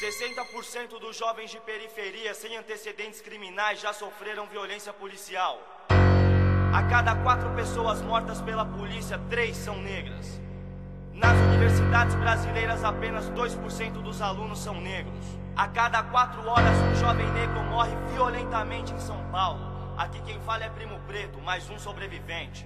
60% dos jovens de periferia sem antecedentes criminais já sofreram violência policial. A cada 4 pessoas mortas pela polícia, 3 são negras. Nas universidades brasileiras, apenas 2% dos alunos são negros. A cada 4 horas, um jovem negro morre violentamente em São Paulo. Aqui quem fala é Primo Preto, mais um sobrevivente.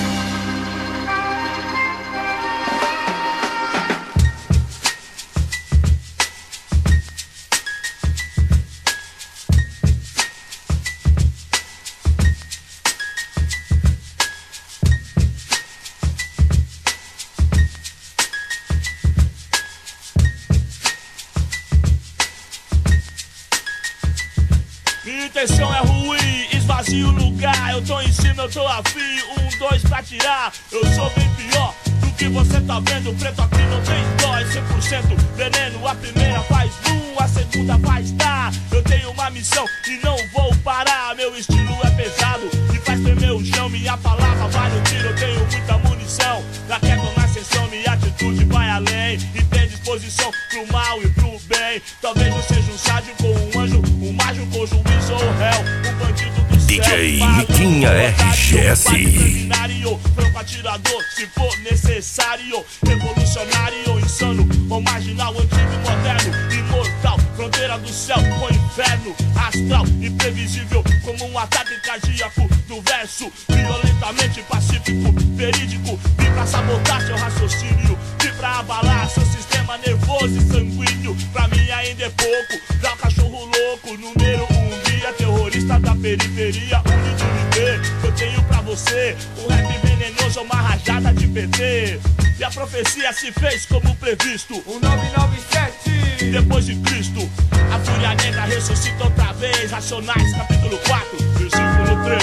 Minha intenção é ruim, esvazio o lugar. Eu tô em cima, eu tô afim, 1, 2 pra tirar. Eu sou bem pior do que você tá vendo. Preto aqui não tem dó, é 100% veneno. A primeira faz a segunda faz dar. Eu tenho uma missão e não vou parar. Meu estilo é pesado e faz tremer o chão. Minha palavra vale um tiro, eu tenho muita munição. Na queda na ascensão, minha atitude vai além. E tem disposição pro mal e pro bem. Talvez eu seja um sádio com um anjo, um mágico com juiz ou réu, um bandido do DJ céu. DJ Miquinha RGS. Franco atirador, se for necessário. Revolucionário, insano ou marginal, antigo e moderno, imortal, fronteira do céu com o inferno, astral, imprevisível como um ataque cardíaco do verso, violentamente pacífico, verídico. Vim pra sabotar seu raciocínio, vim pra abalar seu sistema nervoso e sanguíneo. Pra mim ainda é pouco, dá um cachorro louco, número 1 guia, terrorista da periferia, unido viver. Eu tenho pra você um rap venenoso, uma rajada de PT. E a profecia se fez como previsto. 1997 depois de Cristo, a fúria negra ressuscita outra vez. Racionais, capítulo 4, versículo 3.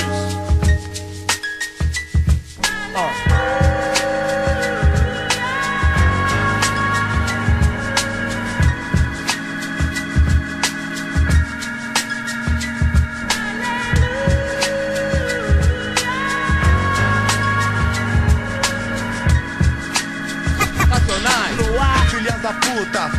Filhas da puta,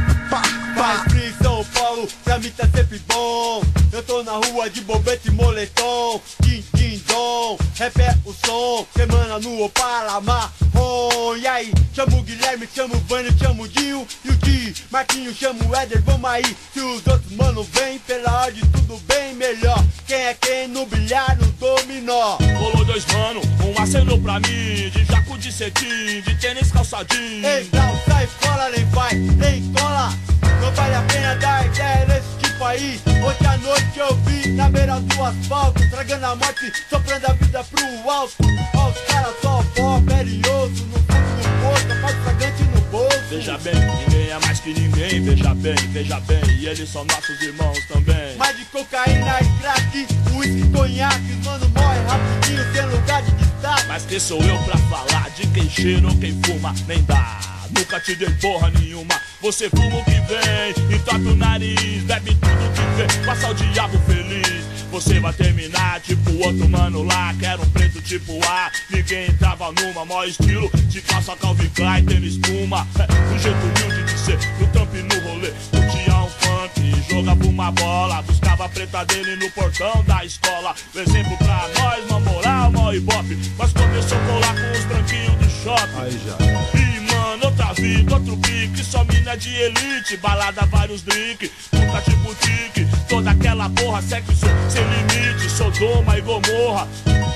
faz frio em São Paulo, pra mim tá sempre bom. Eu tô na rua de bobete e moletom, din din dom, rap é o som, semana no Opala marrom. E aí, chamo o Guilherme, chamo o Vânio, chamo o Dinho e o Di, Marquinho, chamo o Éder, vamos aí. Se os outros mano vem, pela ordem tudo bem melhor. Quem é quem no bilhar, no dominó. Rolou 2 mano, um acenou pra mim, de jaco de cetim, de tênis calçadinho. Ei, não sai fora, nem vai, nem cola. Não vale a pena dar ideia nesse tipo aí. Hoje à noite eu vi na beira do asfalto, tragando a morte, soprando a vida pro alto. Ó, os caras só pó, perioso, no fundo do poço, capaz fragante no bolso. Veja bem, ninguém é mais que ninguém, veja bem, e eles são nossos irmãos também. Mais de cocaína e crack, uísque, conhaque, mano morre rapidinho, sem lugar de destaque. Mas quem sou eu pra falar de quem cheira ou quem fuma? Nem dá, nunca te dei porra nenhuma. Você fuma o que vem, entorta o nariz, bebe tudo que vê, passa o diabo feliz. Você vai terminar tipo outro mano lá, que era um preto tipo A. Ninguém entrava numa, maior estilo, de calça Calvin Klein, tênis espuma. Um jeito humilde de ser, no trampo e no rolê. Curtia um funk, jogava uma bola, buscava a preta dele no portão da escola. Um exemplo pra nós, uma moral, mó ibope. Mas começou a colar com os branquinhos do shopping. Aí já. E mano, outra vida, outro pique, só mina de elite, balada, vários drink, puta de boutique, toda aquela porra, sexo sem limite, Sodoma e Gomorra.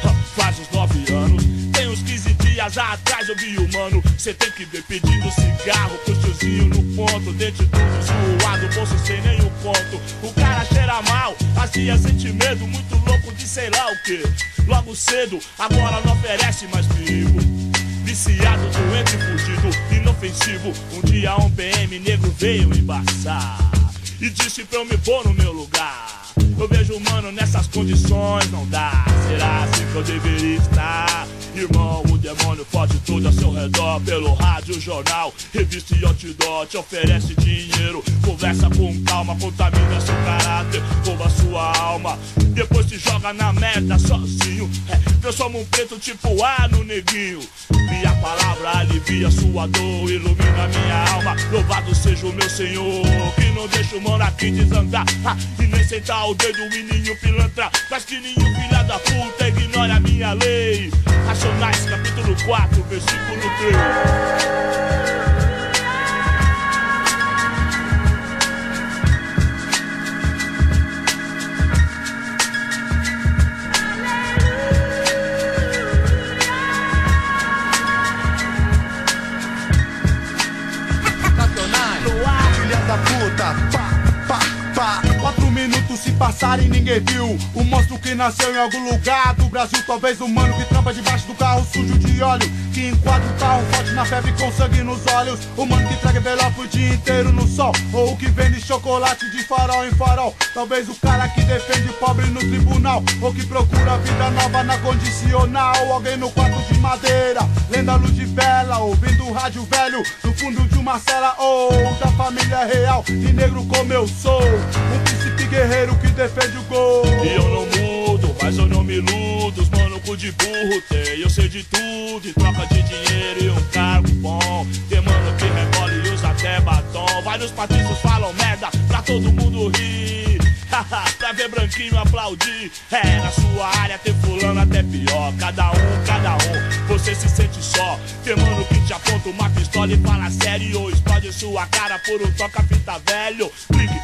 Faz uns 9 anos, tem uns 15 dias atrás eu vi o mano, cê tem que ver pedindo cigarro pro tiozinho no ponto, dente tudo zoado, bolso sem nenhum ponto. O cara cheira mal, as dias sente medo, muito louco de sei lá o que. Logo cedo, agora não oferece mais perigo. Viciado, doente, fugido, inofensivo. Um dia um PM negro veio embaçar e disse pra eu me pôr no meu lugar. Eu vejo mano nessas condições, não dá. Será assim que eu deveria estar? Irmão, o demônio fode tudo ao seu redor. Pelo rádio, jornal, revista e outdoor. Te oferece dinheiro, conversa com calma, contamina seu caráter, rouba sua alma. Depois te joga na merda sozinho. Transforma um preto tipo A no neguinho. Minha palavra alivia sua dor, ilumina minha alma. Louvado seja o meu Senhor, que não deixa faço, mano, aqui desandar. E nem sentar o dedo em nenhum pilantra. Mas que nenhum filha da puta ignora a minha lei. Racionais, capítulo 4, versículo 3. Da puta, pá, 4 minutos se passarem ninguém viu. O monstro que nasceu em algum lugar do Brasil. Talvez o mano que trampa debaixo do carro sujo de óleo, que enquadra o carro forte na febre com sangue nos olhos. O mano que traga envelope o dia inteiro no sol, ou o que vende chocolate de farol em farol. Talvez o cara que defende o pobre no tribunal, ou que procura vida nova na condicional. Alguém no quarto de madeira, lendo a luz de vela, ouvindo o rádio velho no fundo de uma cela. Ou da família real, de negro como eu sou, um príncipe guerreiro que defende o gol. E eu não mudo, mas eu não me iludo. Os mano cu de burro tem, eu sei de tudo. Em troca de dinheiro e um cargo bom. Tem mano que rebola e usa até batom. Vários patrícios falam merda pra todo mundo rir. Pra ver branquinho aplaudir. É, na sua área tem fulano até pior. Cada um, você se sente só. Tem mano que te aponta uma pistola e fala sério, ou explode sua cara por um toca-fita velho. Clique,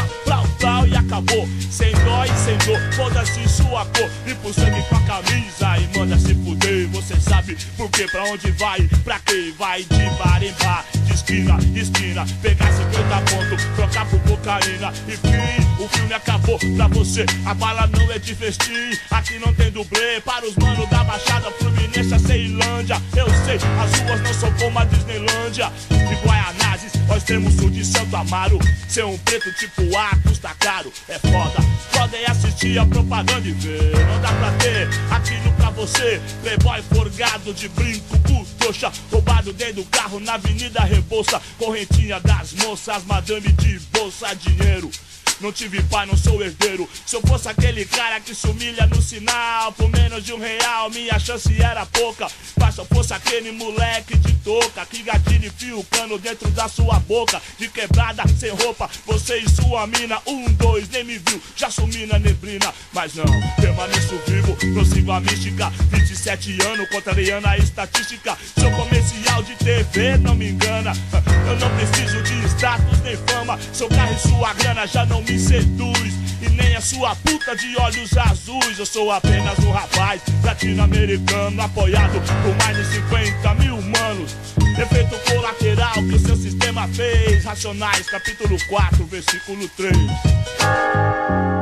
plau, e acabou. Sem dó e sem dor, foda-se sua cor. Limpa o sangue com a camisa e manda se fuder. Você sabe por que, pra onde vai, pra quem vai de bar em bar, de esquina, pegar 50 pontos, trocar por cocaína. Enfim, o filme acabou pra você. A bala não é de festim, aqui não tem dublê. Para os manos da Baixada Fluminense, a Ceilândia. Eu sei, as ruas não são como a Disneylândia. De Guaianazes, ao extremo sul de Santo Amaro. Ser um preto tipo A custa caro, é foda. Foda é assistir a propaganda e ver. Não dá pra ter aquilo pra você. Playboy forgado de brinco, putoxa, roubado dentro do carro na Avenida Rebouça. Correntinha das moças, madame de bolsa, dinheiro. Não tive pai, não sou herdeiro. Se eu fosse aquele cara que se humilha no sinal por menos de R$1, minha chance era pouca. Mas se eu fosse aquele moleque de touca que gatilha e fia o cano dentro da sua boca, de quebrada, sem roupa, você e sua mina. 1, 2, nem me viu, já sumi na neblina. Mas não, permaneço vivo, prossigo a mística. 27 anos, contrariando a estatística. Seu comercial de TV não me engana. Eu não preciso de status nem fama. Seu carro e sua grana já não me seduz, e nem a sua puta de olhos azuis. Eu sou apenas um rapaz latino-americano, apoiado por mais de 50 mil humanos. Efeito colateral que o seu sistema fez. Racionais, capítulo 4, versículo 3.